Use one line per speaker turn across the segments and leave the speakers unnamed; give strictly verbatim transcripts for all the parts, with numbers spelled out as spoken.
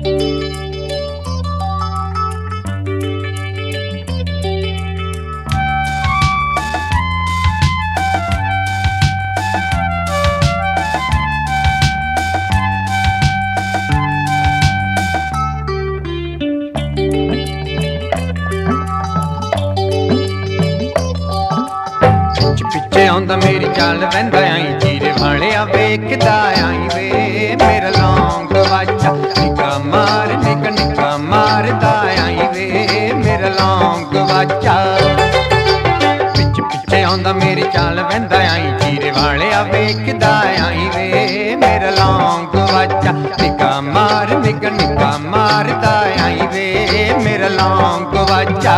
ਪਿੱਛੇ ਆਉਂਦਾ ਮੇਰੀ ਚਾਲ ਵਹਿੰਦਾ ਆਈ ਚੀਰੇ ਵਾਲਿਆ ਵੇਖਦਾ ਆਈ ਵੇ ਮੇਰਾ ਲੌਂਗ ਵਾਚਾ ਨਿੱਕਾ ਮਾਰ ਨਿੱਕਾ ਨਿੱਕਾ ਮਾਰਦਾ ਆਈ ਵੇ ਮੇਰਾ ਲੌਂਗ ਵਾਚਾ ਪਿੱਛੇ ਪਿੱਛੇ ਆਉਂਦਾ ਮੇਰੀ ਚਾਲ ਵਹਿੰਦਾ ਆਈ ਚੀਰੇ ਵਾਲਿਆ ਵੇਖਦਾ ਆਈ ਵੇ ਮੇਰਾ ਲੌਂਗ ਵਾਚਾ ਨਿੱਕਾ ਮਾਰ ਨਿੱਕਾ ਨਿੱਕਾ ਮਾਰਦਾ ਆਈ ਵੇ ਮੇਰਾ ਲੌਂਗ ਵਾਚਾ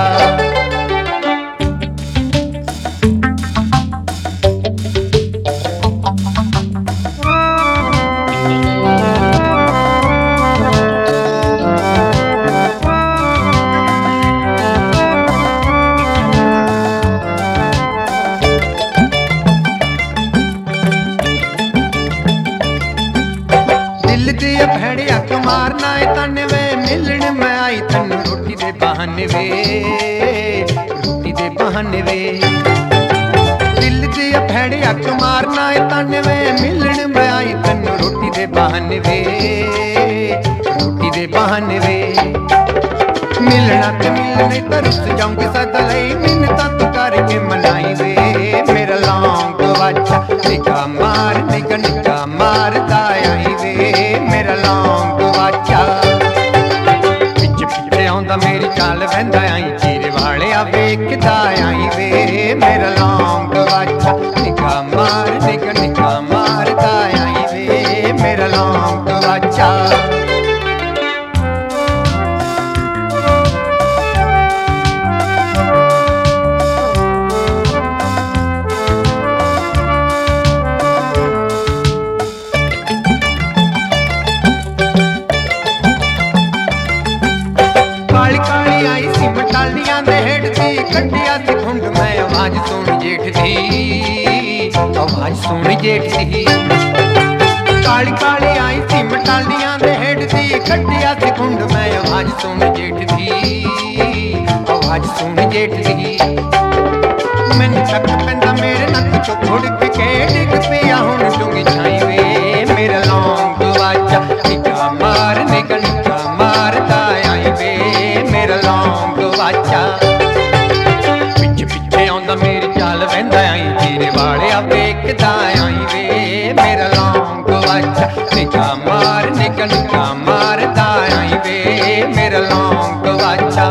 ਭੈੜਿਆ ਕਿਉਂ ਮਾਰਨਾ ਏ ਤਨ ਵੇ ਮਿਲਣ ਮੈਂ ਆਈ ਤੈਨੂੰ ਰੋਟੀ ਦੇ ਬਹਾਨੇ ਵੇ ਰੋਟੀ ਦੇ ਬਹਾਨੇ ਵੇ ਦਿਲ ਦੇ ਭੈੜਿਆ ਕਿਉਂ ਮਾਰਨਾ ਏ ਤਨ ਵੇ ਮਿਲਣ ਮੈਂ ਆਈ ਤੈਨੂੰ ਰੋਟੀ ਦੇ ਬਹਾਨੇ ਵੇ ਰੋਟੀ ਦੇ ਬਹਾਨੇ ਵੇ ਮਿਲਣਾ ਤੇ ਮਿਲਣੇ ਤਰਸ ਜਾਉਂਗੇ ਸਦਾ ਲਈ ਮਿੰਨਤਾਂ ਤੂੰ ਕਰਕੇ ਮਨਾਈ ਵੇ ਮੇਰਾ ਲੌਂਗ ਵਾਚਾ ਨਿੱਕਾ ਮਾਰ ਨਿੱਕਾ ਨਿੱਕਾ ਮਾਰਦਾ ਆਈ ਵੇ ਮੇਰਾ ਲੌਂਗ ਵਾਚਾ ਪਿੱਛੇ ਪਿੱਛੇ ਆਉਂਦਾ ਮੇਰੀ ਚਾਲ ਵਹਿੰਦਾ ਆਈ ਚੀਰੇ ਵਾਲਿਆ ਵੇਖਦਾ ਆਈ ਵੇ ਮੇਰਾ ਲੌਂਗ ਵਾਚਾ ਨਿੱਕਾ ਮਾਰ ਨਿੱਕਾ ਨਿੱਕਾ ਮਾਰਦਾ ਆਈ ਵੇ ਮੇਰਾ ਲੌਂਗ ਵਾਚਾ ਮਟਾਲੀਆਂ ਦੇ ਹੇਠ ਦੀ ਕੱਢਿਆ ਸੀ ਖੁੰਡ ਮੈਂ ਆਵਾਜ਼ ਸੁਣ ਜੇਠ ਦੀ ਆਵਾਜ਼ ਸੁਣ ਜੇਠ ਦੀ ਕਾਲੀ ਕਾਲੀ ਆਈ ਸੀ ਮਟਾਲੀਆਂ ਦੇ ਹੇਠ ਦੀ ਕੱਢਿਆ ਸੀ ਖੁੰਡ ਮੈਂ ਆਵਾਜ਼ ਸੁਣ ਜੇਠ ਦੀ ਆਵਾਜ਼ ਸੁਣ ਜੇਠ ਦੀ ਮੈਨੂੰ ਤੱਕ ਪੈਂਦਾ ਮੇਰੇ ਨੱਕ ਚੋਂ ਖੁੜਕ ਕੇ ਡਿੱਗ ਪਿਆ ਹੁਣ ਡੂੰਗੀ ਛਾਈ ਵੇ ਮੇਰਾ ਲੌਂਗ ਵਾਚਾ ਨਿੱਕਾ ਮਾਰ ਨਿੱਕਾ ਨਿੱਕਾ ਮਾਰਦਾ ਆਈ ਵੇ ਮੇਰਾ ਲੌਂਗ ਵਾਚਾ ਪਿੱਛੇ ਪਿੱਛੇ ਆਉਂਦਾ ਮੇਰੀ ਚਾਲ ਵਹਿੰਦਾ ਆਈ ਤੇਰੇ ਵਾਲਿਆ ਵੇਖਦਾ ਆਈ ਵੇ ਮੇਰਾ ਲੌਂਗ ਵਾਚਾ ਨਿੱਕਾ ਮਾਰ ਨਿੱਕਾ ਨਿੱਕਾ ਮਾਰਦਾ ਆਈ ਵੇ ਮੇਰਾ ਲੌਂਗ ਵਾਚਾ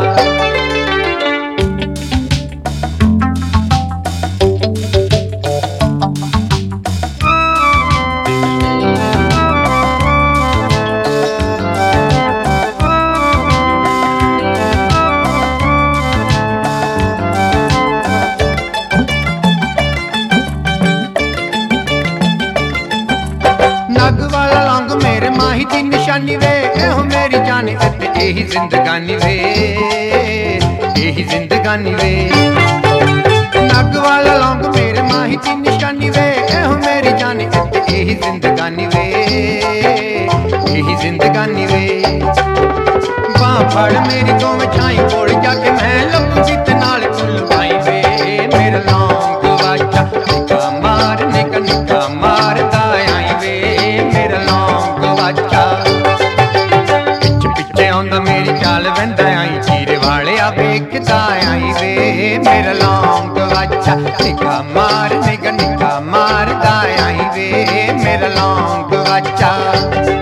ਨਗ ਵਾਲਾ ਲੌਂਗ ਮੇਰੇ ਮਾਹੀ ਦੀ ਨਿਸ਼ਾਨੀ ਵੇ ਇਹੋ ਮੇਰੀ ਜਾਨ ਅਤੇ ਇਹੀ ਜ਼ਿੰਦਗਾਨੀ ਵੇ ਇਹੀ ਜ਼ਿੰਦਗਾਨੀ ਵੇ ਨਗ ਵਾਲਾ ਲੌਂਗ ਮੇਰੇ ਮਾਹੀ ਦੀ ਨਿਸ਼ਾਨੀ ਵੇ ਇਹੋ ਮੇਰੀ ਜਾਨ ਅਤੇ ਇਹੀ ਜ਼ਿੰਦਗਾਨੀ ਵੇ ਇਹੀ ਜ਼ਿੰਦਗਾਨੀ ਵੇ ਬਾਹ ਫੜ ਮੇਰੀ ਦੋਵੇਂ ਛਾਈ ਕੋਲ ਜਾ ਕੇ ਮੈਂ ਲੱਭੂਗੀ ਤੇ ਨਾਲ ਫੁੱਲ ਪਾਈ ਵੇ ਮੇਰਾ ਲੌਂਗ ਵਾਚਾ ਨਿੱਕਾ ਮਾਰ ਨਿੱਕਾ ਨਿੱਕਾ ਮਾਰਦਾ ਆਈ ਵੇ ਮੇਰਾ ਲੌਂਗ ਵਾਚਾ ਪਿੱਛੇ ਪਿੱਛੇ ਆਉਂਦਾ ਮੇਰੀ ਚਾਲ ਵਹਿੰਦਾ ਆਈ ਚੀਰੇ ਵਾਲਿਆ ਵੇਖਦਾ ਆਈ ਵੇ ਮੇਰਾ ਲੌਂਗ ਵਾਚਾ ਨਿੱਕਾ ਮਾਰ ਨਿੱਕਾ ਨਿੱਕਾ ਮਾਰਦਾ ਆਈ ਵੇ ਮੇਰਾ ਲੌਂਗ ਵਾਚਾ